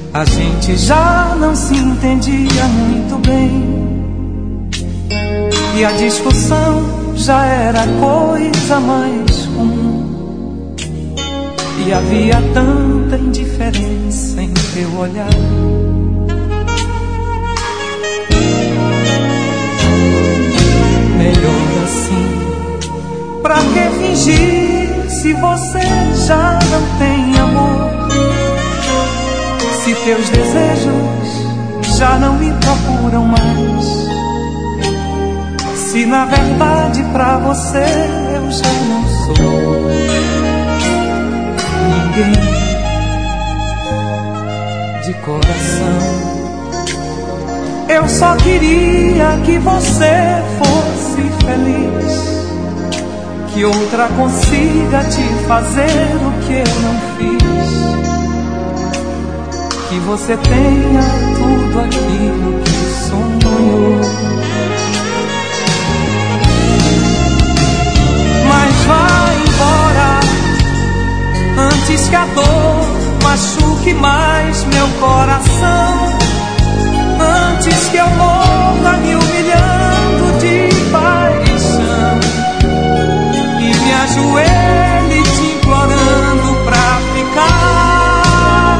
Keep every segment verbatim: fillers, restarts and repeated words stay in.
A gente já não se entendia muito bem, e a discussão já era coisa mais comum, e havia tanta indiferença em teu olhar. Melhor assim, pra que fingir se você já não tem amor? Se teus desejos já não me procuram mais, se na verdade pra você eu já não sou ninguém de coração. Eu só queria que você fosse feliz, que outra consiga te fazer o que eu não fiz, que você tenha tudo aquilo que sonhou. Mas vá embora antes que a dor machuque mais meu coração, antes que eu morra me humilhando de paixão e me ajoelhe te implorando pra ficar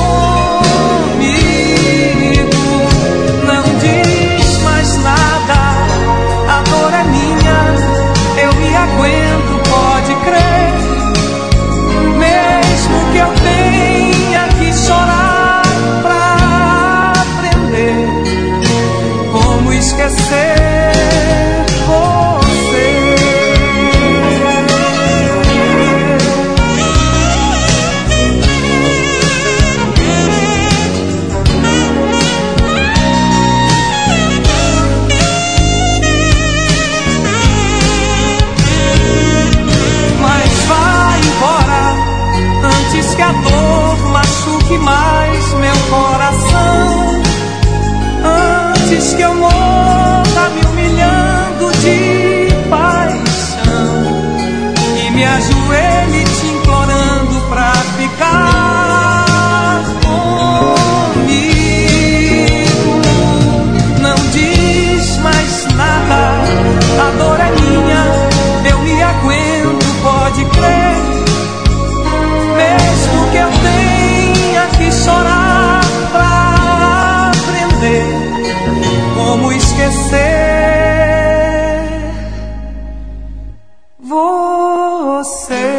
comigo. Não diz mais nada, a dor é minha, eu me aguento, pode crer. Mesmo que eu tenha que chorar pra aprender como esquecer você. Mas vá embora antes que a dor machuque mais meu coração, antes que eu morra me humilhando de paixão e me ajoelhe te implorando pra ficar comigo. Não diz mais nada, a dor é minha, eu me aguento, pode crer. Mesmo que eu tenha que chorar pra aprender como esquecer você.